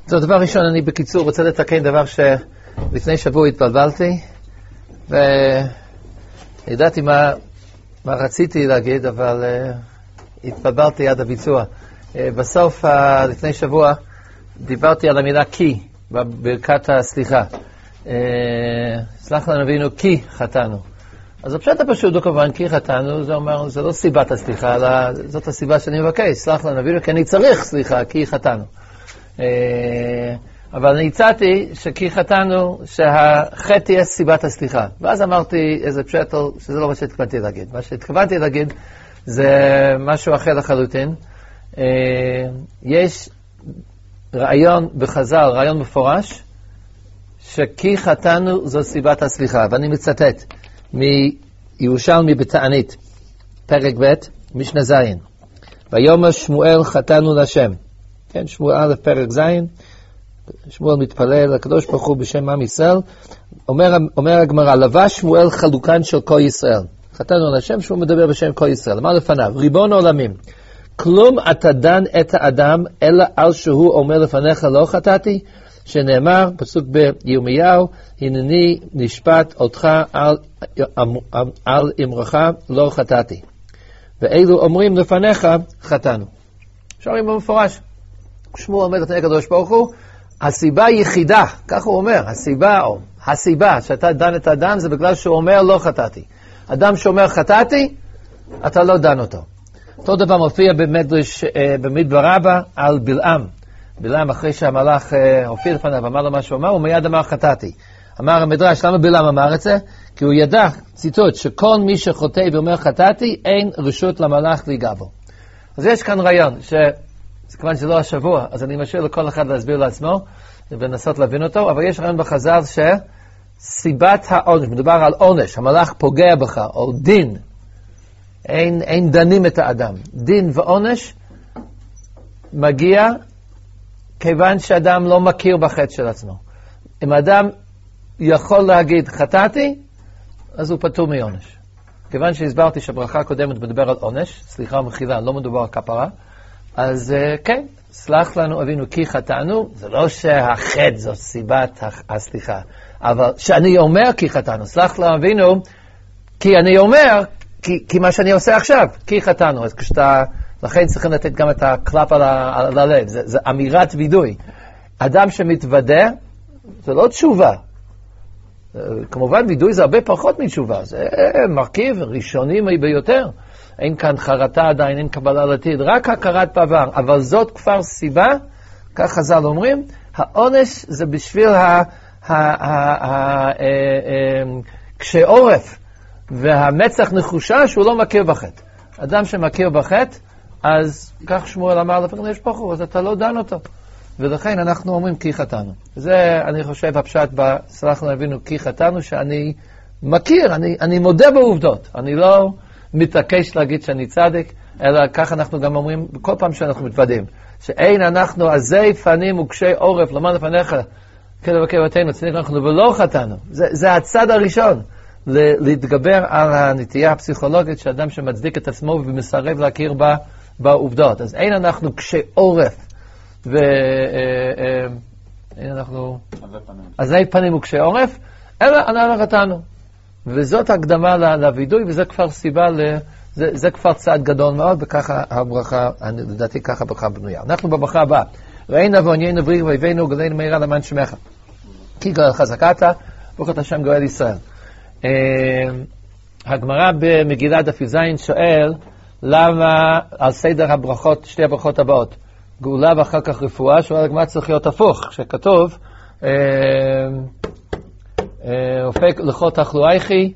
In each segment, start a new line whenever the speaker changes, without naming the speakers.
זו דבר ראשון, אני בקיצור רוצה לתקן דבר שלפני שבוע התבלבלתי, וידעתי מה רציתי להגיד, אבל התבלבלתי עד הביצוע. בסוף, לפני שבוע, דיברתי על המילה כי, בברכת הסליחה. סלח לנו אבינו כי חטאנו. אז הפשט הפשוט הוא כמובן כי חטאנו, זה אומר, זה לא סיבת הסליחה, אלא זאת הסיבה שאני מבקש, סלח לנו אבינו, כי אני צריך סליחה, כי חטאנו. אבל אני הצעתי שכי חטאנו, שהחטא תהיה סיבת הסליחה. ואז אמרתי איזה פשט, שזה לא מה שהתכוונתי להגיד. מה שהתכוונתי להגיד זה משהו אחר לחלוטין. יש רעיון בחז"ל, רעיון מפורש, שכי חטאנו זו סיבת הסליחה. ואני מצטט מירושלמי בתענית, פרק ב', משנה ז'. ויאמר שמואל חטאנו להשם. כן, שמואל א' פרק ז', שמואל מתפלל לקדוש ברוך הוא בשם עם ישראל. אומר הגמרא, לבש שמואל חלוקן של כל ישראל. חטאנו להשם, שהוא מדבר בשם כל ישראל. אמר לפניו, ריבון העולמים, כלום אתה דן את האדם, אלא על שהוא אומר לפניך לא חטאתי, שנאמר, פסוק בירמיהו, הנני נשפט אותך על אמרך לא חטאתי. ואלו אומרים לפניך חטאנו. שואלים במפורש, שמואל אומר לפני הקדוש ברוך הוא, הסיבה היחידה, כך הוא אומר, הסיבה שאתה דן את האדם זה בגלל שהוא אומר לא חטאתי. אדם שאומר חטאתי, אתה לא דן אותו. אותו דבר מופיע במדרש במדבר רבה על בלעם. בלעם אחרי שהמלאך הופיע לפניו ואמר לו מה שהוא אמר, הוא מיד אמר חטאתי. אמר המדרש, למה בלעם אמר את זה? כי הוא ידע, ציטוט, שכל מי שחוטא ואומר חטאתי, אין רשות למלאך להיגע בו. אז יש כאן רעיון, כמובן שזה לא השבוע, אז אני משאיר לכל אחד להסביר לעצמו, ולנסות להבין אותו, אבל יש רעיון בחז"ל שסיבת העונש, מדובר על עונש, המלאך פוגע בך, או דין, אין דנים את האדם. דין ועונש מגיע כיוון שאדם לא מכיר בחטא של עצמו. אם אדם יכול להגיד חטאתי, אז הוא פטור מעונש. כיוון שהסברתי שהברכה הקודמת מדבר על עונש, סליחה ומחילה, לא מדובר על כפרה, אז כן, סלח לנו אבינו כי חטאנו, זה לא שהחטא זו סיבת הסליחה, אבל שאני אומר כי חטאנו, סלח לנו אבינו, כי אני אומר, כי מה שאני עושה עכשיו, כי חטאנו, אז לכן צריכים לתת גם את הקלאפ על הלב, זה אמירת וידוי. אדם שמתוודה, זה לא תשובה. כמובן וידוי זה הרבה פחות מתשובה, זה מרכיב ראשוני ביותר. אין כאן חרטה עדיין, אין קבלה לעתיד, רק הכרת בעבר, אבל זאת כבר סיבה, כך חז"ל אומרים, העונש זה בשביל קשה עורף, והמצח נחושה שהוא לא מכיר בחטא. אדם שמכיר בחטא, אז כך שמואל אמר לפני יש פחור, אז אתה לא דן אותו. ולכן אנחנו אומרים כי חטאנו. זה אני חושב הפשט בסלח לנו אבינו כי חטאנו, שאני מכיר, אני מודה בעובדות, אני לא מתעקש להגיד שאני צדיק, אלא כך אנחנו גם אומרים בכל פעם שאנחנו מתוודים, שאין אנחנו עזי פנים וקשי עורף למען לפניך כלבקר בתינו צדיק אנחנו ולא חטאנו. זה הצד הראשון, להתגבר על הנטייה הפסיכולוגית שאדם שמצדיק את עצמו ומסרב להכיר בעובדות. אז אין אנחנו קשי עורף אין אנחנו עזי פנים וקשי עורף, אלא אנחנו חטאנו. וזאת הקדמה לוידוי, וזה כבר סיבה, זה כבר צעד גדול מאוד, וככה הברכה, לדעתי ככה הברכה בנויה. אנחנו בברכה הבאה, ראינו ועניינו בריא ואויבינו גאלנו מהרה למען שמך. כי גאל חזקת, ברוך אתה השם גואל ישראל. הגמרא במגילת דף י"ז שואל, למה על סדר הברכות, שתי הברכות הבאות, גאולה ואחר כך רפואה, שואל הגמרא צריך להיות הפוך, שכתוב, הופק לכל תחלואיכי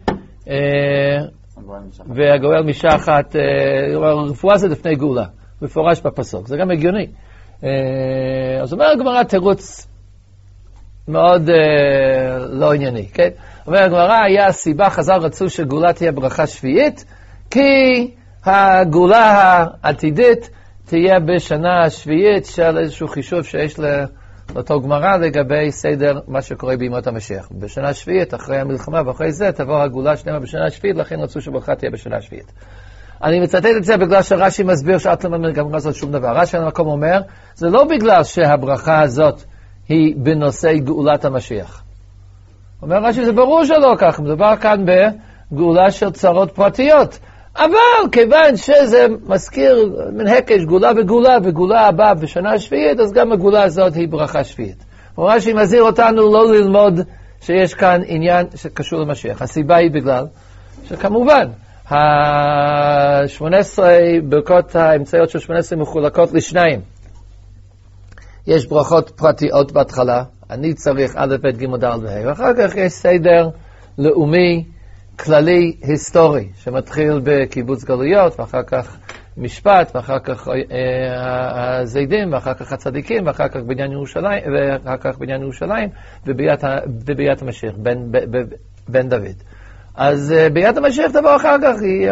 והגואל משחת, רפואה זה לפני גאולה, מפורש בפסוק, זה גם הגיוני. אז אומר הגמרא תירוץ מאוד לא ענייני, כן? אומר הגמרא היה הסיבה, חז"ל רצו שגאולה תהיה ברכה שביעית, כי הגאולה העתידית תהיה בשנה השביעית של איזשהו חישוב שיש לאותו גמרא לגבי סדר מה שקורה בימות המשיח. בשנה השביעית, אחרי המלחמה ואחרי זה, תבוא הגאולה שלמה בשנה השביעית, לכן רצו שברכה תהיה בשנה השביעית. אני מצטט את זה בגלל שרש"י מסביר שאת לא מגמרה זאת שום דבר. רש"י על המקום אומר, זה לא בגלל שהברכה הזאת היא בנושא גאולת המשיח. אומר רש"י, זה ברור שלא כך, מדובר כאן בגאולה של צרות פרטיות. אבל כיוון שזה מזכיר מן הקש, גאולה וגאולה, וגאולה הבאה בשנה השביעית, אז גם הגאולה הזאת היא ברכה שביעית. רש"י מזהיר אותנו לא ללמוד שיש כאן עניין שקשור למשיח. הסיבה היא בגלל שכמובן, ה-18 ברכות האמצעיות של 18 מחולקות לשניים. יש ברכות פרטיות בהתחלה, אני צריך א' ב' ג' ד' וה', ואחר כך יש סדר לאומי, כללי, היסטורי, שמתחיל בקיבוץ גלויות, ואחר כך משפט, ואחר כך הזידים, ואחר כך הצדיקים, ואחר כך בניין ירושלים, וביאת המשיח, בן דוד. אז ביאת המשיח תבוא אחר כך, היא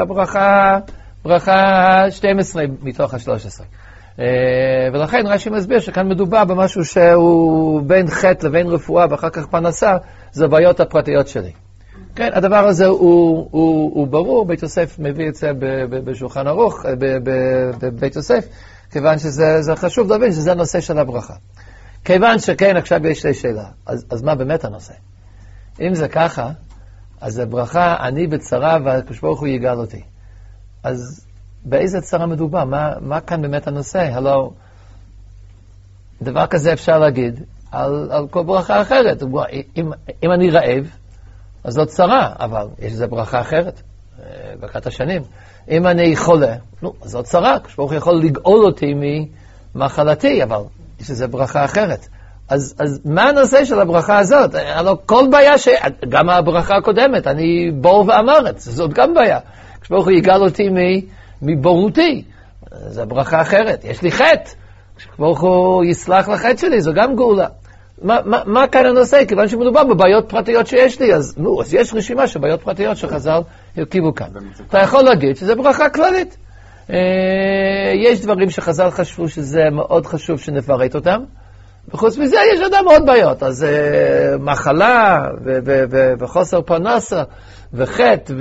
ברכה 12 מתוך ה-13. ולכן רש"י מסביר שכאן מדובר במשהו שהוא בין חטא לבין רפואה, ואחר כך פרנסה, זה הבעיות הפרטיות שלי. כן, הדבר הזה הוא ברור, בית יוסף מביא את זה בשולחן ערוך, בבית יוסף, כיוון שזה חשוב להבין שזה הנושא של הברכה. כיוון שכן, עכשיו יש לי שאלה, אז מה באמת הנושא? אם זה ככה, אז הברכה, אני בצרה והקדוש ברוך הוא יגאל אותי. אז באיזה צרה מדובר? מה כאן באמת הנושא? הלא, דבר כזה אפשר להגיד על כל ברכה אחרת. אם אני רעב, אז זאת צרה, אבל יש איזו ברכה אחרת, ברכת השנים. אם אני חולה, אז זאת צרה, הקדוש ברוך הוא יכול לגאול אותי ממחלתי, אבל יש איזו ברכה אחרת. אז מה הנושא של הברכה הזאת? הלוא כל בעיה גם הברכה הקודמת, אני בור ואמרת, זאת גם בעיה. הקדוש ברוך הוא יגאל אותי מבורותי, זו ברכה אחרת. יש לי חטא, הקדוש ברוך הוא יסלח לחטא שלי, זו גם גאולה. מה כאן הנושא? כיוון שמדובר בבעיות פרטיות שיש לי, אז יש רשימה של בעיות פרטיות שחז"ל הרכיבו כאן. אתה יכול להגיד שזה ברכה כללית. יש דברים שחז"ל חשבו שזה מאוד חשוב שנפרט אותם, וחוץ מזה יש עוד מאוד בעיות. אז מחלה וחוסר פרנסה וחטא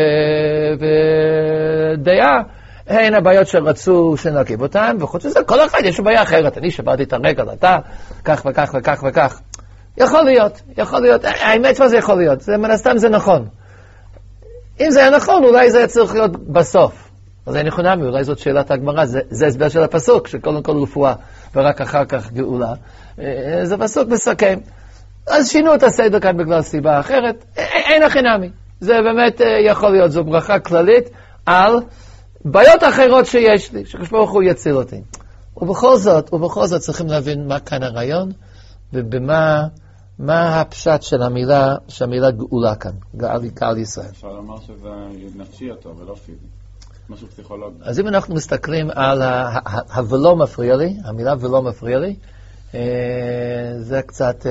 ודעה, הן הבעיות שרצו שנרכיב אותן, וחוץ מזה כל אחד יש בעיה אחרת. אני שברתי את הרגל, אתה כך וכך וכך וכך. יכול להיות. האמת מה זה יכול להיות? זה מן הסתם זה נכון. אם זה היה נכון, אולי זה היה צריך להיות בסוף. אז אין נכונה, אולי זאת שאלת הגמרא, זה הסבר של הפסוק, שקודם כל רפואה ורק אחר כך גאולה. זה פסוק מסכם. אז שינו את הסדר כאן בגלל סיבה אחרת. אין הכי. זה באמת יכול להיות, זו ברכה כללית על בעיות אחרות שיש לי, שקדוש ברוך הוא יציל אותי. ובכל זאת צריכים להבין מה כאן הרעיון, ובמה הפשט של המילה גאולה כאן, גאל ישראל.
אפשר לומר שזה נפשי אותו ולא פיזי, משהו פסיכולוגי.
אז אם אנחנו מסתכלים על ה"ולא מפריע לי", המילה "ולא מפריע לי", זה קצת,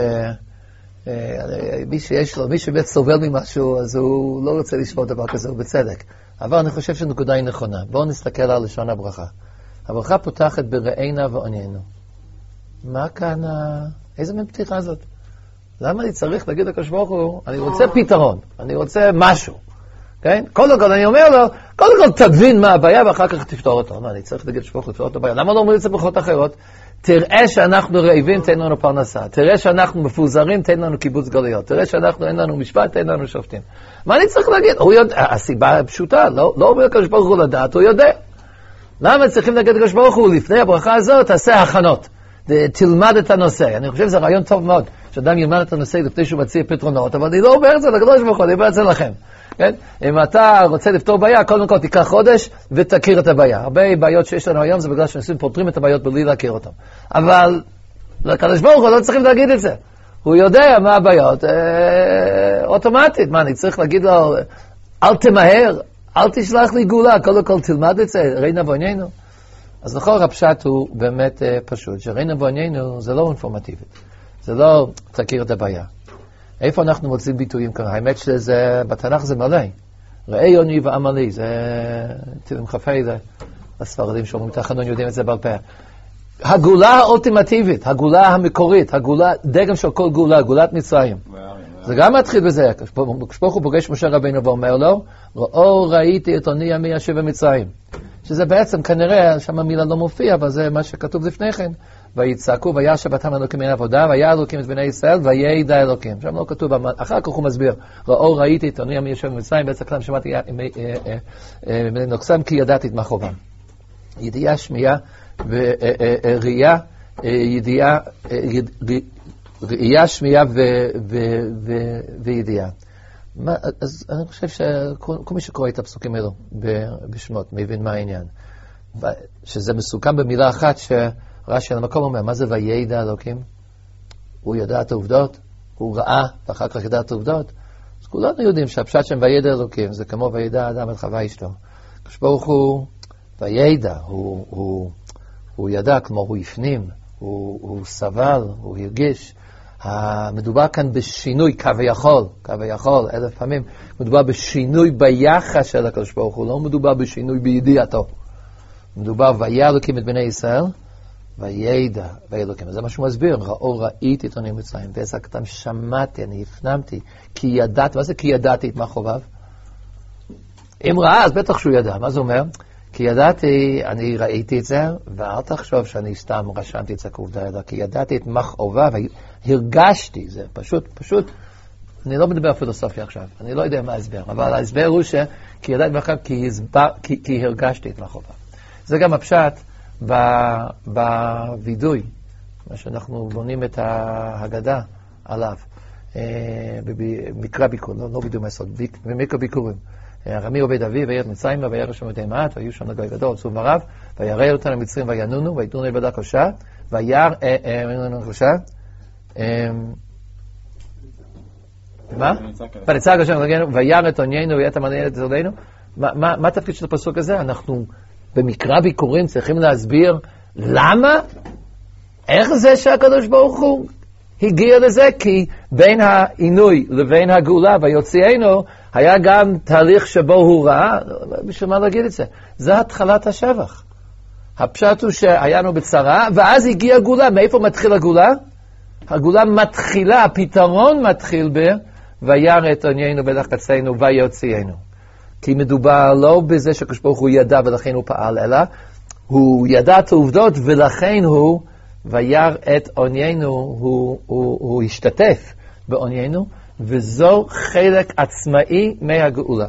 מי שבאמת סובל ממשהו, אז הוא לא רוצה לשמוע דבר כזה, הוא בצדק. אבל אני חושב שנקודה היא נכונה. בואו נסתכל על לשון הברכה. הברכה פותחת בראינה ועניינו. מה כאן, איזה מין פתיחה זאת? למה אני צריך להגיד לקדוש ברוך הוא, אני רוצה פתרון, אני רוצה משהו. כן? קודם כל אני אומר לו, קודם כל תבין מה הבעיה ואחר כך תפתור אותו. מה, אני צריך להגיד לקדוש ברוך הוא לפתור את הבעיה? למה לא אומרים את זה ברכות אחרות? תראה שאנחנו רעבים, תן לנו פרנסה. תראה שאנחנו מפוזרים, תן לנו קיבוץ גלויות. תראה שאנחנו אין לנו משפט, תן לנו שופטים. מה אני צריך להגיד? הסיבה פשוטה, לא אומר לקדוש ברוך הוא לדעת, הוא יודע. למה צריכים להגיד לקדוש ברוך הוא לפני הברכה הזאת, תעשה הכנות. תלמד את הנושא. אני חושב שזה רעיון טוב מאוד, שאדם ילמד את הנושא לפני שהוא מציע פתרונות, אבל אני לא אומר את זה לקדוש ברוך הוא, אני אומר את זה לכם. כן? אם אתה רוצה לפתור בעיה, קודם כל תיקח חודש ותכיר את הבעיה. הרבה בעיות שיש לנו היום זה בגלל שאנשים פותרים את הבעיות בלי להכיר אותם. אבל לקדוש ברוך הוא לא צריכים להגיד את זה. הוא יודע מה הבעיות אוטומטית. מה, אני צריך להגיד לו, אל תמהר, אל תשלח לי גאולה, קודם כל תלמד את זה, ראינה ועניינו. אז לכל הפשט הוא באמת פשוט, שראינה ועניינו זה לא אינפורמטיבית. זה לא תכיר את הבעיה. איפה אנחנו מוצאים ביטויים כאן? האמת שזה, בתנ"ך זה מלא. ראה יוני ועמלי, זה תלם חפי, זה הספרדים שאומרים תחנון, יודעים את זה בעל פה. הגאולה האולטימטיבית, הגאולה המקורית, הגאולה, דגם של כל גאולה, גאולת מצרים. זה גם מתחיל בזה. כשברוך הוא פוגש משה רבינו ואומר לו, ראיתי את עוני עמי ישב במצרים. שזה בעצם כנראה, שם המילה לא מופיע, אבל זה מה שכתוב לפני כן. ויצעקו וירא שבתם אלוקים מן העבודה, וירא אלוקים את בני ישראל, וידע אלוקים. שם לא כתוב, אחר כך הוא מסביר, ראיתי את אני יושב במצרים, בעץ הכלם שמעתי נוקסם, כי ידעתי את מה חובם. ידיעה, שמיעה וראייה, ראייה, שמיעה וידיעה. אז אני חושב שכל מי שקורא את הפסוקים האלו בשמות מבין מה העניין. שזה מסוכם במילה אחת שרש"י על המקום אומר, מה זה וידע אלוקים? הוא ידע את העובדות, הוא ראה ואחר כך ידע את העובדות. אז כולנו יודעים שהפשט שם וידע אלוקים זה כמו וידע האדם את חווה אשתו. כשברוך הוא וידע, הוא ידע, כמו הוא הפנים, הוא סבל, הוא הרגיש. מדובר כאן בשינוי, כביכול, 1000 פעמים, מדובר בשינוי ביחס של הקדוש ברוך הוא, לא מדובר בשינוי בידיעתו. מדובר וירא אלוקים את בני ישראל, וידע אלוקים. זה מה שהוא מסביר, ראיתי את אני מצרים, בעץ הכלם שמעתי, אני הפנמתי, כי ידעתי, מה זה כי ידעתי את מה חובב? אם ראה, אז בטח שהוא ידע, מה זה אומר? כי ידעתי, אני ראיתי את זה, ואל תחשוב שאני סתם רשמתי את זה כעובדה, אלא כי ידעתי את מכאובה, והרגשתי, זה פשוט, אני לא מדבר פילוסופיה עכשיו, אני לא יודע מה ההסבר, אבל ההסבר הוא כי ידעתי מכאובה, כי הרגשתי את מכאובה. זה גם הפשט בווידוי, מה שאנחנו בונים את ההגדה עליו, במקרא ביקור, לא וידוי מהסוד, במקרא ביקורים. רמי עובד אבי וירד מצרימה וירא שם מתי מעט והיו שם גוי גדול עצום ורב וירא אותם למצרים וינונו ויתנו לבדה קשה וירא קשה מה? ונצעק השם וירא את עוניינו וירא את המעניין את זרדנו. מה התפקיד של הפסוק הזה? אנחנו במקרא ביקורים צריכים להסביר למה? איך זה שהקדוש ברוך הוא הגיע לזה? כי בין העינוי לבין הגאולה ויוציאנו היה גם תהליך שבו הוא ראה, בשביל מה להגיד את זה? זה התחלת השבח. הפשט הוא שהיינו בצרה, ואז הגיעה הגאולה. מאיפה מתחיל הגאולה? הגאולה מתחילה, הפתרון מתחיל וירא את עוניינו בלחצנו ויוציאנו. כי מדובר לא בזה שהקדוש ברוך הוא ידע ולכן הוא פעל, אלא הוא ידע את העובדות ולכן הוא וירא את עוניינו, הוא השתתף בעוניינו, וזו חלק עצמאי מהגאולה.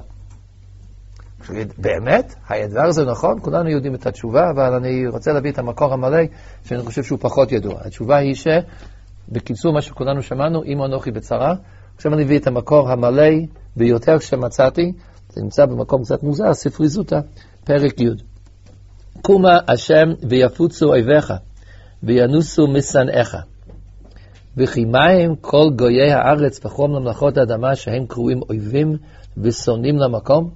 באמת, הדבר הזה נכון, כולנו יודעים את התשובה, אבל אני רוצה להביא את המקור המלא, שאני חושב שהוא פחות ידוע. התשובה היא שבקיצור מה שכולנו שמענו, אם אנוכי בצרה, עכשיו אני אביא את המקור המלא ביותר שמצאתי, זה נמצא במקום קצת מוזר, ספרי זוטה, פרק י'. קומה השם ויפוצו אויביך, וינוסו משנאיך. וכי מהם כל גויי הארץ וחום למלאכות האדמה שהם קרואים אויבים ושונאים למקום?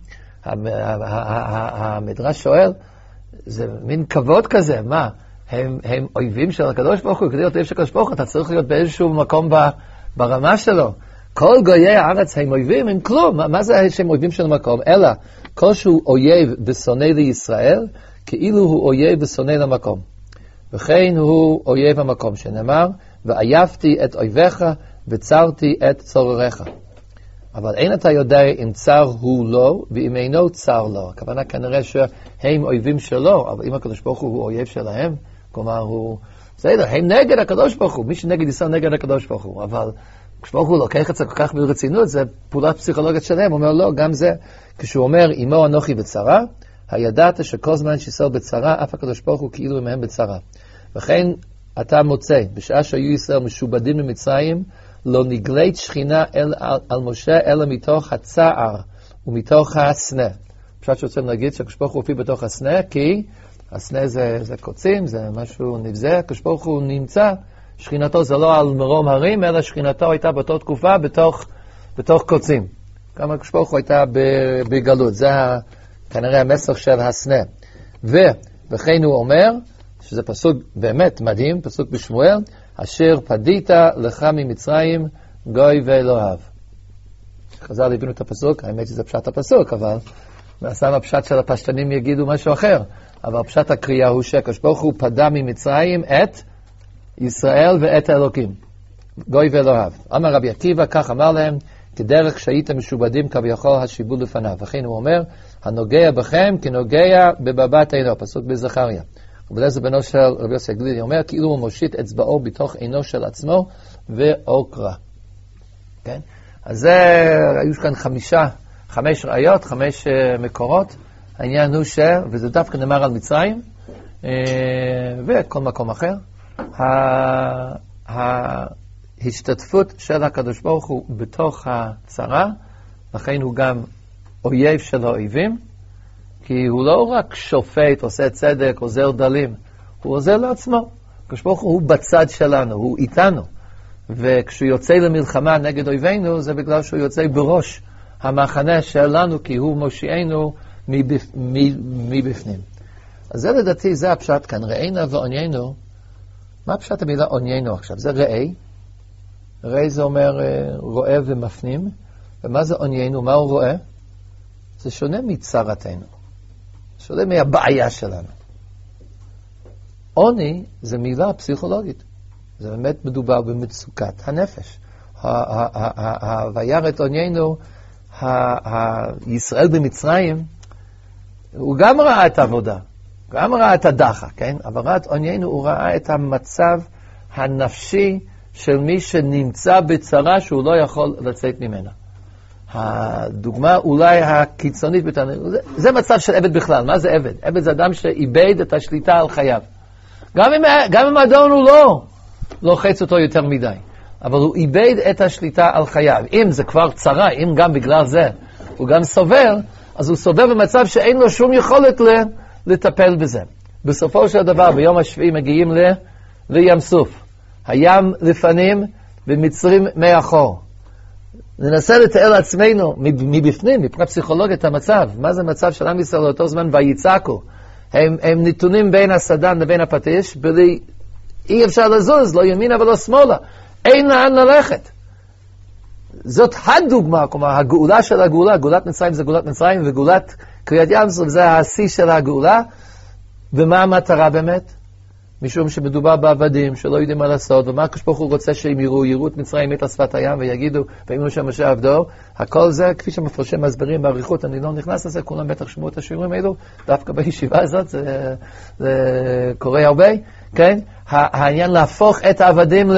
המדרש שואל, זה מין כבוד כזה, מה? הם אויבים של הקדוש ברוך הוא, כדי להיות אויב של הקדוש ברוך הוא, אתה צריך להיות באיזשהו מקום ברמה שלו. כל גויי הארץ הם אויבים, הם כלום. מה זה שהם אויבים של המקום? אלא כל שהוא אויב ושונא לישראל, כאילו הוא אויב ושונא למקום. וכן הוא אויב המקום, שנאמר, ועייפתי את אויביך וצרתי את צורריך. אבל אין אתה יודע אם צר הוא לא, ואם אינו צר לו. הכוונה כנראה שהם אויבים שלו, אבל אם הקדוש ברוך הוא אויב שלהם, כלומר הוא, בסדר, הם נגד הקדוש ברוך הוא, מי שנגד ישראל נגד הקדוש ברוך הוא, אבל הקדוש ברוך הוא לוקח את זה כל כך ברצינות, זה פעולת פסיכולוגית שלהם, הוא אומר לא, גם זה, כשהוא אומר, אמו אנוכי בצרה, הידעת שכל זמן שישראל בצרה, אף הקדוש ברוך הוא כאילו מהם בצרה. וכן אתה מוצא, בשעה שהיו ישראל משובדים במצרים, לא נגלית שכינה על משה, אלא מתוך הצער ומתוך הסנה. פשוט שרוצים להגיד שהקדוש ברוך הוא הופיע בתוך הסנה, כי הסנה זה קוצים, זה משהו נבזה, הקדוש ברוך הוא נמצא, שכינתו זה לא על מרום הרים, אלא שכינתו הייתה באותה תקופה בתוך קוצים. גם הקדוש ברוך הוא הייתה בגלות, זה כנראה המסר של הסנה. וכן הוא אומר, שזה פסוק באמת מדהים, פסוק בשמואל, אשר פדית לך ממצרים גוי ואלוהיו. חז"ל הבינו את הפסוק, האמת שזה פשט הפסוק, אבל מעשם הפשט של הפשטנים יגידו משהו אחר. אבל פשט הקריאה הוא שהקדוש ברוך הוא פדה ממצרים את ישראל ואת האלוקים. גוי ואלוהיו. אמר רבי עקיבא, כך אמר להם, כדרך שהייתם משובדים כביכול השיבוד לפניו. וכן הוא אומר, הנוגע בכם כנוגע בבבת עינו, פסוק בזכריה. רבי אליעזר בנו של רבי יוסי הגלילי אומר, כאילו הוא מושיט אצבעו בתוך עינו של עצמו ועוקרה. כן? אז זה, היו כאן 5 ראיות, 5 מקורות. העניין הוא וזה דווקא נאמר על מצרים, וכל מקום אחר, ההשתתפות של הקדוש ברוך הוא בתוך הצרה, לכן הוא גם אויב של האויבים, כי הוא לא רק שופט, עושה צדק, עוזר דלים, הוא עוזר לעצמו. הקדוש ברוך הוא בצד שלנו, הוא איתנו. וכשהוא יוצא למלחמה נגד אויבינו, זה בגלל שהוא יוצא בראש המחנה שלנו, כי הוא מושיענו מבפנים. אז זה לדעתי, זה הפשט כאן, ראינו ועוניינו. מה פשט המילה עוניינו עכשיו? זה ראי. ראי זה אומר רואה ומפנים. ומה זה עוניינו? מה הוא רואה? זה שונה מצרתנו. שונה מהבעיה שלנו. עוני זה מילה פסיכולוגית. זה באמת מדובר במצוקת הנפש. וירא את עוניינו, ישראל במצרים, הוא גם ראה את העבודה, גם ראה את הדחה, כן? אבל ראה את עוניינו, הוא ראה את המצב הנפשי של מי שנמצא בצרה שהוא לא יכול לצאת ממנה. הדוגמה אולי הקיצונית ביותר, זה מצב של עבד בכלל. מה זה עבד? עבד זה אדם שאיבד את השליטה על חייו. גם אם האדון הוא לא לוחץ אותו יותר מדי, אבל הוא איבד את השליטה על חייו. אם זה כבר צרה, אם גם בגלל זה הוא גם סובל, אז הוא סובל במצב שאין לו שום יכולת לטפל בזה. בסופו של דבר, ביום השביעי מגיעים לים סוף. הים לפנים ומצרים מאחור. ננסה לתאר לעצמנו מבפנים, מבחינת פסיכולוגית המצב. מה זה מצב של עם ישראל לאותו זמן? ויצעקו. הם נתונים בין הסדן לבין הפטיש, אי אפשר לזוז, לא ימינה ולא שמאלה. אין לאן ללכת. זאת הדוגמה, כלומר, הגאולה של הגאולה, גאולת מצרים זה גאולת מצרים, וגאולת קריאת ים סוף זה השיא של הגאולה. ומה המטרה באמת? משום שמדובר בעבדים שלא יודעים מה לעשות, ומה הקדוש ברוך הוא רוצה שהם יראו את מצרים מת על שפת הים ויגידו, ויאמרו שם משה עבדו. הכל זה, כפי שמפרשים מסברים בעריכות, אני לא נכנס לזה, כולם בטח שמעו את השיעורים האלו, דווקא בישיבה הזאת, זה קורה הרבה, כן? העניין להפוך את העבדים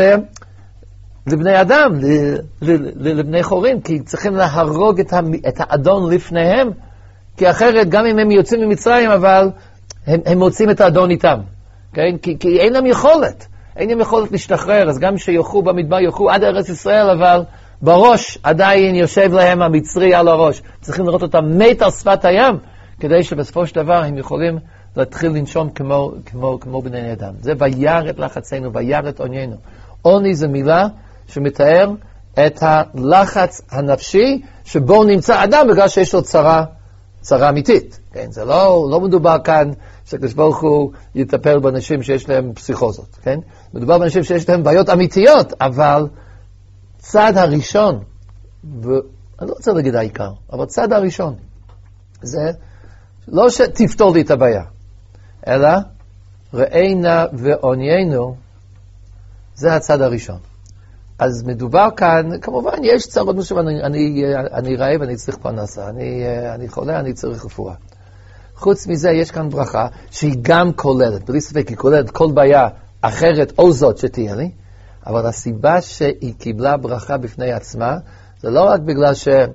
לבני אדם, לבני חורים, כי צריכים להרוג את האדון לפניהם, כי אחרת גם אם הם יוצאים ממצרים, אבל הם מוצאים את האדון איתם. כן? כי אין להם יכולת. אין להם יכולת להשתחרר. אז גם שיוכו במדבר, יוכו עד ארץ ישראל, אבל בראש עדיין יושב להם המצרי על הראש. צריכים לראות אותם מת על שפת הים, כדי שבסופו של דבר הם יכולים להתחיל לנשום כמו בני אדם. זה וירא את לחצנו, וירא את עוניינו. עוני זה מילה שמתאר את הלחץ הנפשי שבו נמצא אדם בגלל שיש לו צרה אמיתית. כן? זה לא מדובר כאן שהקדוש ברוך הוא יטפל באנשים שיש להם פסיכוזות, כן? מדובר באנשים שיש להם בעיות אמיתיות, אבל צד הראשון, אני לא רוצה להגיד העיקר, אבל צד הראשון, זה לא שתפתור לי את הבעיה, אלא ראינה ועוניינו, זה הצד הראשון. אז מדובר כאן, כמובן יש צרות מסוים, אני רעב, אני צריך פרנסה, אני חולה, אני צריך רפואה. חוץ מזה יש כאן ברכה שהיא גם כוללת, בלי ספק היא כוללת כל בעיה אחרת או זאת שתהיה לי, אבל הסיבה שהיא קיבלה ברכה בפני עצמה, זה לא רק בגלל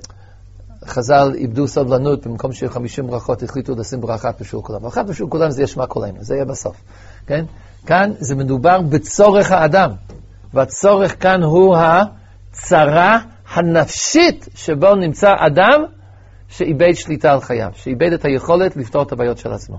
שחז"ל איבדו סבלנות, במקום שיהיו 50 ברכות החליטו לשים ברכה בשביל כולם. ברכה בשביל כולם זה ישמע כולנו, זה יהיה בסוף. כן? כאן זה מדובר בצורך האדם, והצורך כאן הוא הצרה הנפשית שבו נמצא אדם, שאיבד שליטה על חייו, שאיבד את היכולת לפתור את הבעיות של עצמו.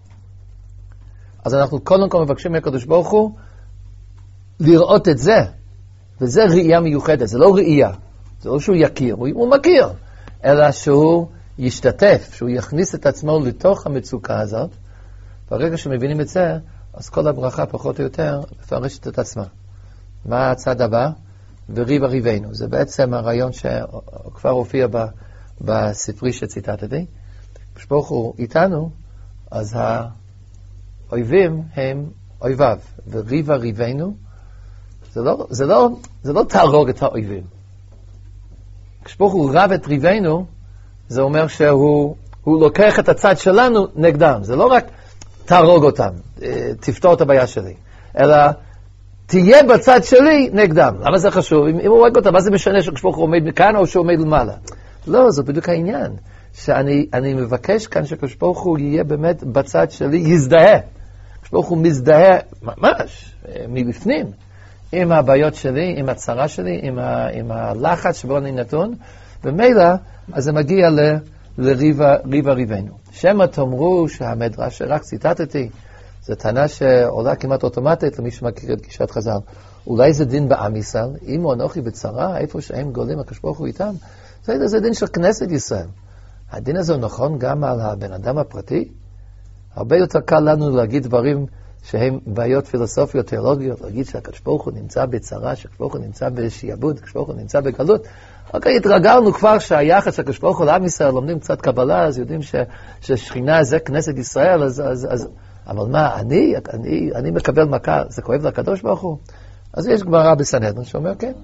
אז אנחנו קודם כל מבקשים מהקדוש ברוך הוא לראות את זה, וזה ראייה מיוחדת, זה לא ראייה, זה לא שהוא יכיר, הוא מכיר, אלא שהוא ישתתף, שהוא יכניס את עצמו לתוך המצוקה הזאת, ברגע שמבינים את זה, אז כל הברכה פחות או יותר מפרשת את עצמה. מה הצד הבא? וריב הריבנו, זה בעצם הרעיון שכבר הופיע בספרי שציטטתי. כשברוך הוא איתנו, אז האויבים הם אויביו, וריב הריבנו, זה לא תהרוג את האויבים. כשברוך הוא רב את ריבנו, זה אומר שהוא לוקח את הצד שלנו נגדם. זה לא רק תהרוג אותם, תפתור את הבעיה שלי, אלא תהיה בצד שלי נגדם. למה זה חשוב? אם הוא הורג אותם, מה זה משנה שהקדוש ברוך הוא עומד מכאן או שהוא עומד למעלה? לא, זה בדיוק העניין. שאני מבקש כאן שהקדוש ברוך הוא יהיה באמת בצד שלי, יזדהה. הקדוש ברוך הוא מזדהה ממש, מבפנים, עם הבעיות שלי, עם הצרה שלי, עם הלחץ שבו אני נתון, ומילא, אז זה מגיע לריבה ריבנו. שמא תאמרו שהמדרש שרק ציטטתי, זו טענה שעולה כמעט אוטומטית למי שמכיר את גישת חז"ל. אולי זה דין בעם ישראל, אם אנוכי בצרה, איפה שהם גולים, הקדוש ברוך הוא איתם, זה דין של כנסת ישראל. הדין הזה הוא נכון גם על הבן אדם הפרטי. הרבה יותר קל לנו להגיד דברים שהם בעיות פילוסופיות, תיאולוגיות, להגיד שהקדוש ברוך הוא נמצא בצרה, שהקדוש ברוך הוא נמצא בשעבוד, שהקדוש ברוך הוא נמצא בגלות. אוקיי, התרגלנו כבר שהיחס של הקדוש ברוך הוא לעם ישראל, לומדים קצת קבלה, אז יודעים ששכינה זה כנסת ישראל, אבל מה, אני מקבל מכה, זה כואב לקדוש ברוך הוא? אז יש גמרא בסנהדרין שאומר, כן,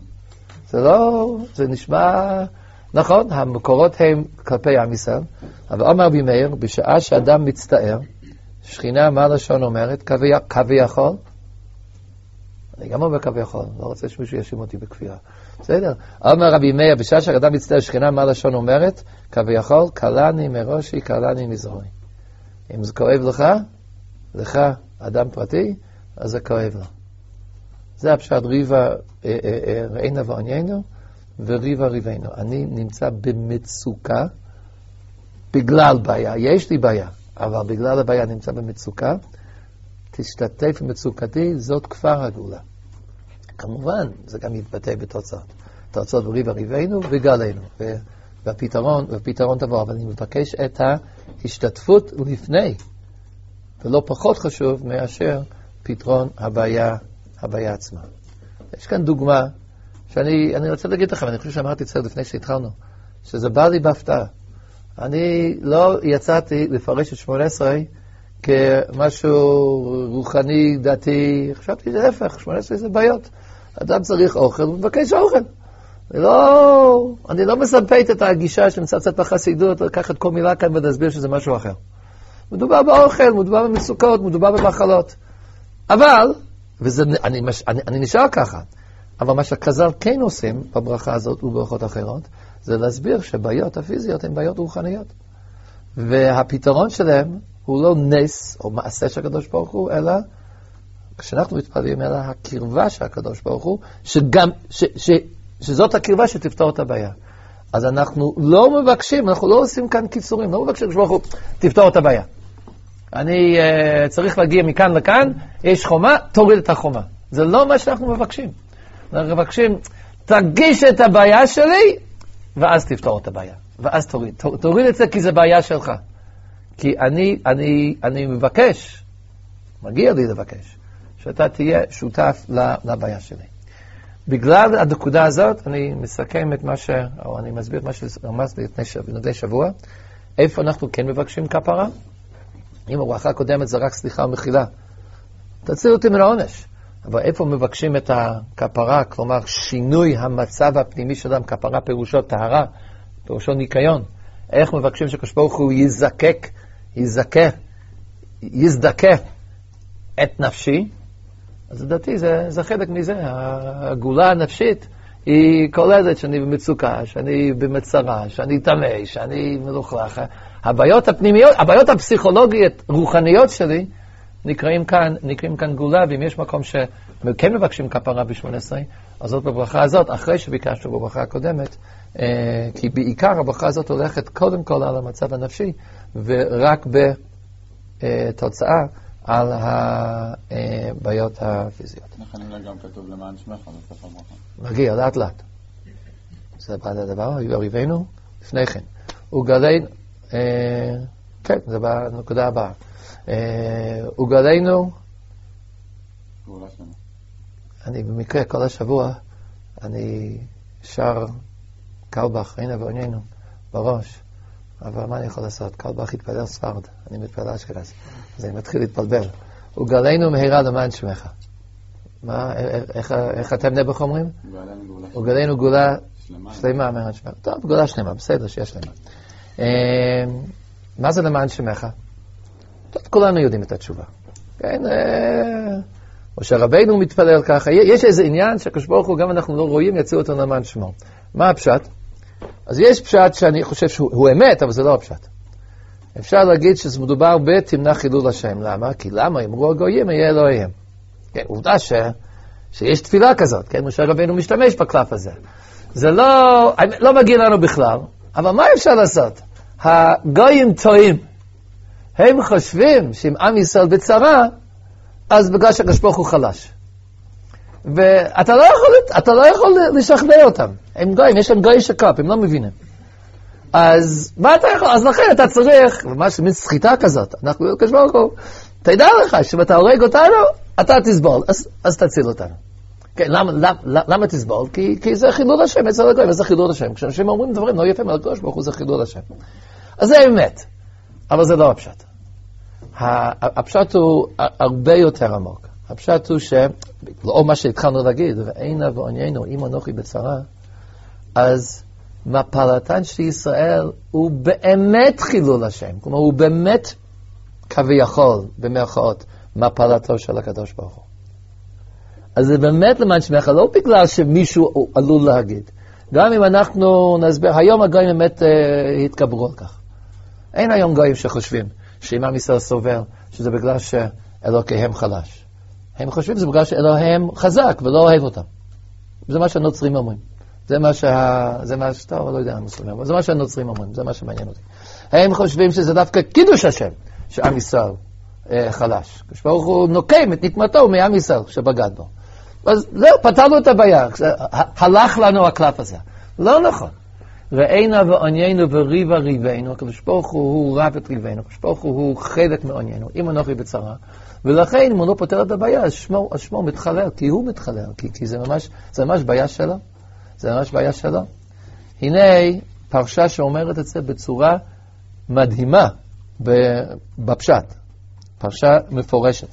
זה נשמע נכון, המקורות הם כלפי עם ישראל, אבל אומר רבי מאיר, בשעה שאדם מצטער, שכינה מה לשון אומרת, כביכול, אני גם אומר כביכול, לא רוצה שמישהו ישים אותי בכפייה, בסדר? אומר רבי מאיר, בשעה שאדם מצטער, שכינה מה לשון אומרת, כביכול, קלני מראשי, קלני מזרועי. אם זה כואב לך, אדם פרטי, אז זה כואב לו. זה הפשט ריבה ראינה ועניינו, וריבה ריבנו. אני נמצא במצוקה, בגלל בעיה, יש לי בעיה, אבל בגלל הבעיה נמצא במצוקה, תשתתף במצוקתי, זאת כבר הגאולה. כמובן, זה גם יתבטא בתוצאות. תוצאות בריבה ריבנו וגלנו, והפתרון תבוא, אבל אני מבקש את ההשתתפות לפני, ולא פחות חשוב מאשר פתרון הבעיה עצמה. יש כאן דוגמה, שאני רוצה להגיד לכם, אני חושב שאמרתי את זה לפני שהתחלנו, שזה בא לי בהפתעה. אני לא יצאתי לפרש את 18 כמשהו רוחני, דתי, חשבתי להפך, 18 זה בעיות. אדם צריך אוכל, הוא מבקש אוכל. אני לא מספק את הגישה שנמצא קצת בחסידות, לקחת כל מילה כאן ולהסביר שזה משהו אחר. מדובר באוכל, מדובר במצוקות, מדובר במחלות. אבל, אני נשאר ככה, אבל מה שחז"ל כן עושים בברכה הזאת וברכות אחרות, זה להסביר שבעיות הפיזיות הן בעיות רוחניות. והפתרון שלהם הוא לא נס או מעשה של הקדוש ברוך הוא, אלא כשאנחנו מתפללים, אלא הקרבה של הקדוש ברוך הוא, שזאת הקרבה שתפתור את הבעיה. אז אנחנו לא מבקשים, אנחנו לא עושים כאן קיצורים, לא מבקשים לקדוש ברוך הוא, תפתור את הבעיה. אני צריך להגיע מכאן לכאן, יש חומה, תוריד את החומה. זה לא מה שאנחנו מבקשים. אנחנו מבקשים, תרגיש את הבעיה שלי, ואז תפתור את הבעיה. ואז תוריד את זה כי זה בעיה שלך. כי אני מבקש, מגיע לי לבקש, שאתה תהיה שותף לבעיה שלי. בגלל הנקודה הזאת, אני מסכם את או אני מסביר את מה שרמזתי לפני שבוע, איפה אנחנו כן מבקשים כפרה? אם הברכה הקודמת זה רק סליחה ומחילה, תציל אותי מן העונש. אבל איפה מבקשים את הכפרה, כלומר שינוי המצב הפנימי של אדם, כפרה פירושו טהרה, פירושו ניקיון. איך מבקשים שהקדוש ברוך הוא יזדכה את נפשי? אז לדעתי זה חלק מזה, הגאולה הנפשית היא כוללת שאני במצוקה, שאני במצרה, שאני טמא, שאני מלוכלך. הבעיות הפנימיות, הבעיות הפסיכולוגיות, רוחניות שלי, נקראים כאן גאולה, ואם יש מקום שכן מבקשים כפרה ב-18, אז זאת בברכה הזאת, אחרי שביקשנו בברכה הקודמת, כי בעיקר הברכה הזאת הולכת קודם כל על המצב הנפשי, ורק בתוצאה על הבעיות הפיזיות.
נכון, אולי גם כתוב למען שמך, בסוף הברכה.
מגיע, לאט לאט. זה בעד הדבר, היו אריבנו, לפני כן. וגלנו, כן, זה בנקודה הבאה. וגלנו, אני במקרה כל השבוע, אני שר קלבך, ראינה ועניינו, בראש, אבל מה אני יכול לעשות? קלבך התפלל ספרד, אני מתפלל אשכנז, אז אני מתחיל להתפלבל. וגלנו מהירה למען שמך. מה, איך אתם נעבך אומרים? וגלנו גאולה שלמה למען שמך. טוב, גאולה שלמה, בסדר שיש שלמה. מה זה למען שמך? טוב, כולנו יודעים את התשובה. כן, משה רבינו מתפלל ככה. יש איזה עניין שהקדוש ברוך הוא, גם אנחנו לא רואים, יציל אותנו למען שמו. מה הפשט? אז יש פשט שאני חושב שהוא אמת, אבל זה לא הפשט. אפשר להגיד שזה מדובר בתמנע חילול השם. למה? כי למה? אמרו הגויים, יהיה אלוהיהם. כן, עובדה שיש תפילה כזאת, כן? משה רבינו משתמש בקלף הזה. זה לא מגיע לנו בכלל, אבל מה אפשר לעשות? הגויים טועים. הם חושבים שאם עם ישראל בצרה, אז בגלל שהקדוש ברוך הוא חלש. ואתה לא יכול לשכנע אותם. הם גויים, יש להם גוי שקופ, הם לא מבינים. אז מה אתה יכול? אז לכן אתה צריך, ממש מין סחיטה כזאת. אנחנו הקדוש ברוך הוא, תדע לך שאם אתה הורג אותנו, אתה תסבול, אז תציל אותנו. כן, למה תסבול? כי זה חילול השם, אצל הגויים, זה חילול השם. כשאנשים אומרים דברים לא יפים על הקדוש ברוך הוא, זה חילול השם. אז זה אמת, אבל זה לא הפשט. הפשט הוא הרבה יותר עמוק. הפשט הוא לא מה שהתחלנו להגיד, ואינה ועוניינו, אם אנוכי בצרה, אז מפלתן של ישראל הוא באמת חילול השם. כלומר, הוא באמת כביכול, במרכאות, מפלתו של הקדוש ברוך הוא. אז זה באמת למען שמך, לא בגלל שמישהו עלול להגיד. גם אם אנחנו נסביר, היום הגויים באמת התגברו על כך. אין היום גויים שחושבים שאם עם ישראל סובל, שזה בגלל שאלוקיהם חלש. הם חושבים שזה בגלל שאלוהיהם חזק ולא אוהב אותם. זה מה שהנוצרים אומרים. זה מה טוב, לא יודע, אבל זה מה שהנוצרים אומרים, זה מה שמעניין אותי. הם חושבים שזה דווקא קידוש השם, שעם ישראל חלש. כשברוך הוא נוקם את נקמתו מעם ישראל שבגד בו. אז זהו, פתרנו את הבעיה. הלך לנו הקלף הזה. לא נכון. ראינה ועניינו וריבה ריבנו, הקדוש ברוך הוא רב את ריבנו, הקדוש ברוך הוא חלק מעניינו, אם אנוכי בצרה, ולכן אם הוא לא פותר את הבעיה, אז שמו מתחלל, כי הוא מתחלל, כי זה ממש בעיה שלו, זה ממש בעיה שלו. הנה פרשה שאומרת את זה בצורה מדהימה בפשט, פרשה מפורשת.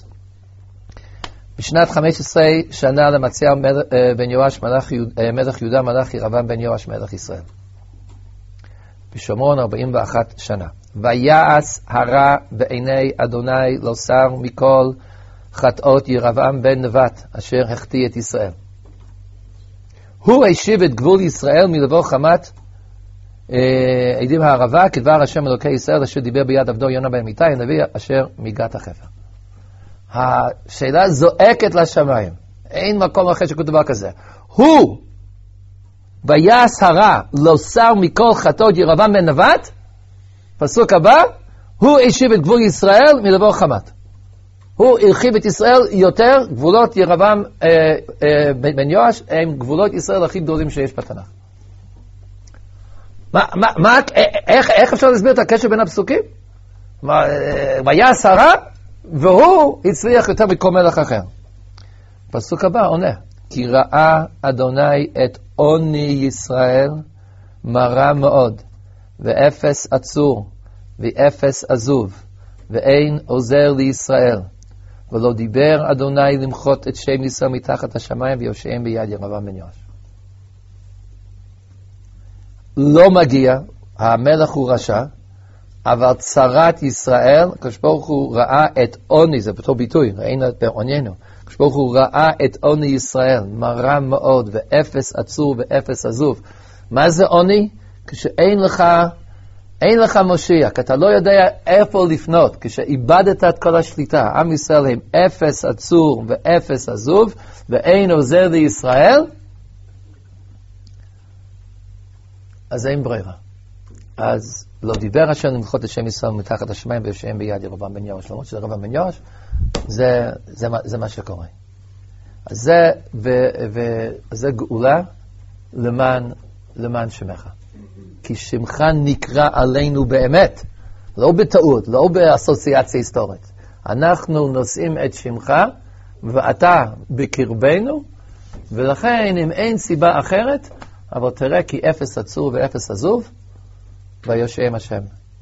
בשנת 15 שנה למציא בן יואש מלך יהודה מלך ירבעם בן יואש מלך ישראל. בשומרון 41 שנה. ויעש הרע בעיני אדוני לא שר מכל חטאות ירבעם בן נבט אשר החטיא את ישראל. הוא השיב את גבול ישראל מלבוא חמת עדים הערבה כדבר השם אלוקי ישראל אשר דיבר ביד עבדו יונה בן אמיתי הנביא אשר מגת החפר. השאלה זועקת לשמיים. אין מקום אחר שכתוב דבר כזה. הוא ויעש הרע לא שר מכל חטאות ירבעם בן נבט, פסוק הבא, הוא השיב את גבול ישראל מלבוא חמת. הוא הרחיב את ישראל יותר, גבולות ירבעם בן יואש הם גבולות ישראל הכי גדולים שיש בתנ"ך. איך אפשר להסביר את הקשר בין הפסוקים? ויעש הרע והוא הצליח יותר מכל מלך אחר. פסוק הבא עונה, כי ראה אדוני את עוני ישראל מרה מאוד, ואפס עצור, ואפס עזוב, ואין עוזר לישראל, ולא דיבר אדוני למחות את שם ישראל מתחת השמיים, ויושעם ביד ירבעם בן יואש. לא מגיע, המלך הוא רשע, אבל צרת ישראל, הקדוש ברוך הוא ראה את עוני, זה באותו ביטוי, ראינו את עוניינו, הקדוש ברוך הוא ראה את עוני ישראל, מרה מאוד, ואפס עצור ואפס עזוב. מה זה עוני? כשאין לך מושיע, כי אתה לא יודע איפה לפנות, כשאיבדת את כל השליטה, עם ישראל הם אפס עצור ואפס עזוב, ואין עוזר לישראל, אז אין ברירה. אז לא דיבר השם למחות את שם ישראל מתחת השמיים ויושעם ביד ירבעם בן יואש. למרות שזה ירבעם בן יואש, זה מה שקורה. אז זה גאולה למען שמך. כי שמך נקרא עלינו באמת, לא בטעות, לא באסוציאציה היסטורית. אנחנו נושאים את שמך ואתה בקרבנו, ולכן אם אין סיבה אחרת, אבל תראה כי אפס עצור ואפס עזוב, ויושעם השם,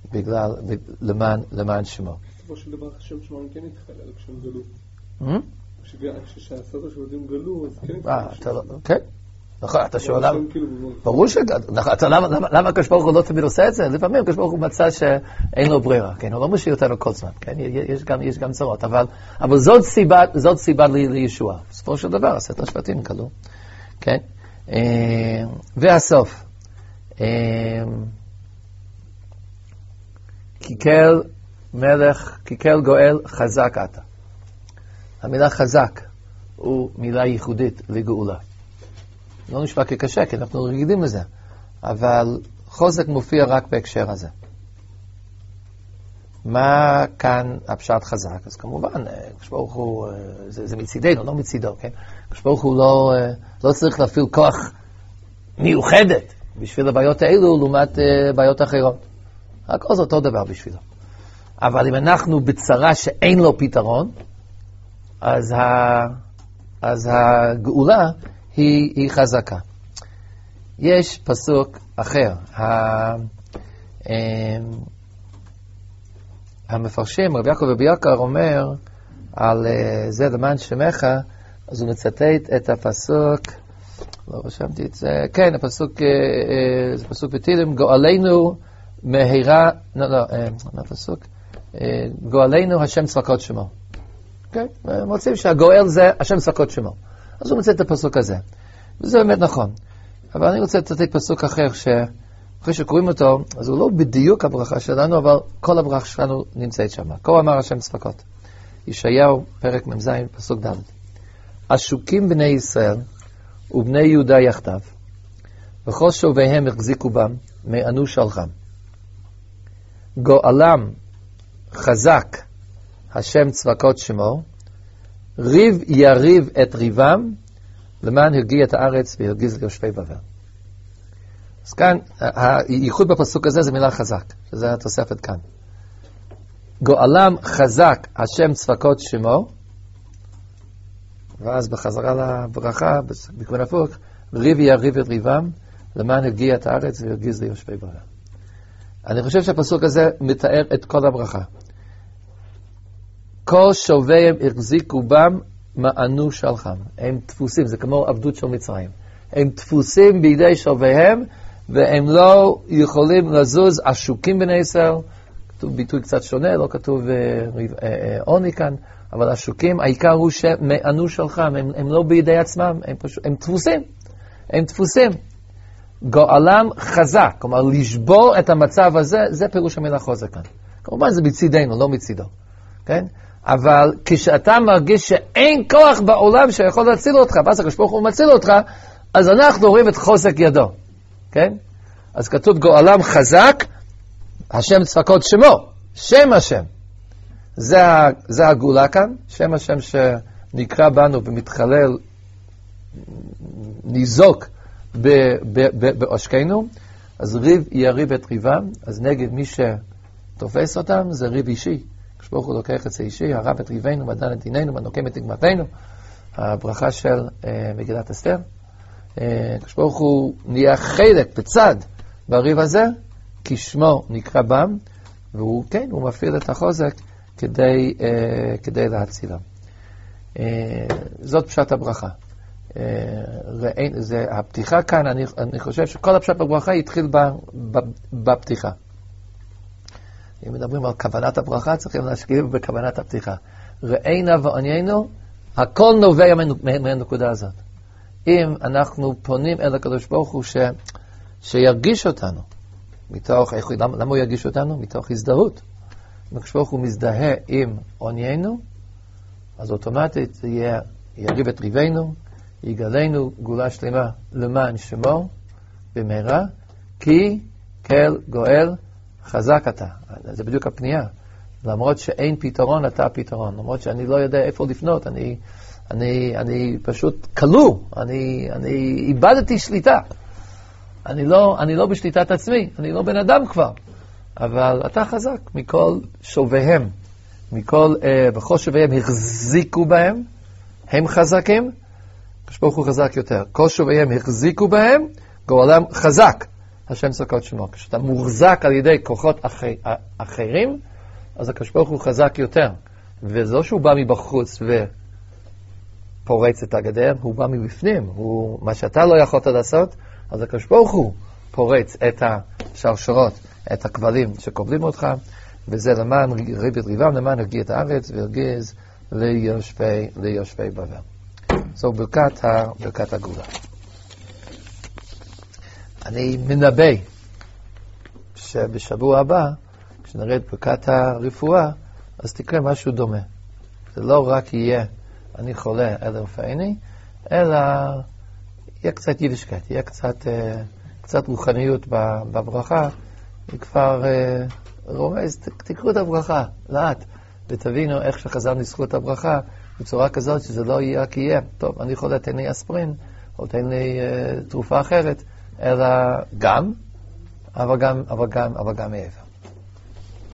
למען שמו.
בסופו של דבר השם שמעון כן התחלל כשהם גלו. כשהסדר של יהודים גלו, אז כן התחלל.
כן, נכון, אתה שואל למה? ברור למה הקדוש ברוך הוא לא תמיד עושה את זה? לפעמים הקדוש ברוך הוא מצא שאין לו ברירה, כן? הוא לא משאיר אותנו כל זמן, כן? יש גם צרות, אבל זאת סיבה לישוע. בסופו של דבר, עשרת השבטים כלו, כן? והסוף. קיקל מלך, קיקל גואל, חזק אתה. המילה חזק הוא מילה ייחודית לגאולה. לא נשמע כקשה, כי אנחנו רגילים לזה, אבל חוזק מופיע רק בהקשר הזה. מה כאן הפשט חזק? אז כמובן, כשברוך הוא, זה מצידנו, לא מצידו, כן? כשברוך הוא לא צריך להפעיל כוח מיוחדת בשביל הבעיות האלו, לעומת בעיות אחרות. הכל זה אותו דבר בשבילו. אבל אם אנחנו בצרה שאין לו פתרון, אז הגאולה היא חזקה. יש פסוק אחר. המפרשים, רבי יעקב וביוקר אומר על זה למען שמך, אז הוא מצטט את הפסוק, לא רשמתי את זה, כן, הפסוק, זה פסוק בתהילים, גואלנו מהירה, הפסוק, גואלנו השם צבקות שמו. כן, מוצאים שהגואל זה השם צבקות שמו. אז הוא מצטט את הפסוק הזה. וזה באמת נכון. אבל אני רוצה לצטט פסוק אחר, שאחרי שקוראים אותו, אז הוא לא בדיוק הברכה שלנו, אבל כל הברכה שלנו נמצאת שם. כה אמר השם צבקות. ישעיהו, פרק מ"ז, פסוק ד'. עשוקים בני ישראל ובני יהודה יחדיו, וכל שוביהם החזיקו בם, מענו שלחם. גואלם חזק השם צבקות שמו, ריב יריב את ריבם, למען הרגיע את הארץ והרגיז ליושבי בבל. אז כאן, הייחוד בפסוק הזה זה מילה חזק, שזה התוספת כאן. גואלם חזק השם צבקות שמו, ואז בחזרה לברכה, בכיוון הפוך, ריב יריב את ריבם, למען הרגיע את הארץ והרגיז ליושבי בבל. אני חושב שהפסוק הזה מתאר את כל הברכה. כל שוביהם החזיקו בם, מענו שלחם. הם תפוסים, זה כמו עבדות של מצרים. הם תפוסים בידי שוביהם, והם לא יכולים לזוז. עשוקים בני ישראל, כתוב ביטוי קצת שונה, לא כתוב עוני כאן, אבל עשוקים, העיקר הוא שמענו שלחם, הם לא בידי עצמם, הם תפוסים. הם תפוסים. גואלם חזק, כלומר לשבור את המצב הזה, זה פירוש המילה חוזק כאן. כמובן זה מצידנו, לא מצידו. כן? אבל כשאתה מרגיש שאין כוח בעולם שיכול להציל אותך, ואז הקדוש ברוך הוא מציל אותך, אז אנחנו רואים את חוזק ידו. כן? אז כתוב גואלם חזק, השם צבקות שמו, שם השם. זה הגאולה כאן, שם השם שנקרא בנו ומתחלל, ניזוק בעושקנו, אז ריב יריב את ריבם, אז נגד מי שתופס אותם זה ריב אישי. כשברוך הוא לוקח את זה אישי, הרב את ריבנו, מדן את דיננו, ונוקם את נגמתנו, הברכה של מגילת אסתר. כשברוך הוא נהיה חלק בצד בריב הזה, כי שמו נקרא בם, והוא כן, הוא מפעיל את החוזק כדי להצילם. זאת פשט הברכה. זה הפתיחה כאן, אני חושב שכל הפשט בברכה יתחיל בפתיחה. אם מדברים על כוונת הברכה, צריכים להשקיע בכוונת הפתיחה. ראינה ועניינו, הכל נובע מהנקודה הזאת. אם אנחנו פונים אל הקדוש ברוך הוא שירגיש אותנו, מתוך, למה הוא ירגיש אותנו? מתוך הזדהות. אם הקדוש ברוך הוא מזדהה עם עניינו, אז אוטומטית זה יריב את ריבנו, יגלנו גאולה שלמה למען שמו במהרה, כי כל גואל חזק אתה. זה בדיוק הפנייה. למרות שאין פתרון, אתה הפתרון. למרות שאני לא יודע איפה לפנות, אני פשוט כלוא, אני איבדתי שליטה. אני לא בשליטת עצמי, אני לא בן אדם כבר. אבל אתה חזק מכל שוביהם, וכל שוביהם החזיקו בהם, הם חזקים, כשברוך הוא חזק יותר. כל שוביהם החזיקו בהם, גואלם חזק. השם צבקות שמו. כשאתה מוחזק על ידי כוחות אחרים, אז הקדוש ברוך הוא חזק יותר. וזה לא שהוא בא מבחוץ פורץ את הגדר, הוא בא מבפנים, מה שאתה לא יכולת לעשות, אז הקדוש ברוך הוא פורץ את השרשרות, את הכבלים שכובלים אותך, וזה למען ריבית ריבם, למען הרגיע את הארץ, והרגיז ליושבי בבל. זו ברכת הגאולה. אני מנבא שבשבוע הבא, כשנראה את ברכת הרפואה, אז תקרה משהו דומה. זה לא רק יהיה אני חולה אלא רפאני, אלא יהיה קצת יידישקייט, יהיה קצת רוחניות בברכה, וכבר רומז, תקראו את הברכה לאט, ותבינו איך שחז"ל ניסחו את הברכה, בצורה כזאת שזה לא יהיה רק יהיה. טוב, אני חולה, תן לי אספרין, או תן לי תרופה אחרת, אלא גם, אבל גם מעבר.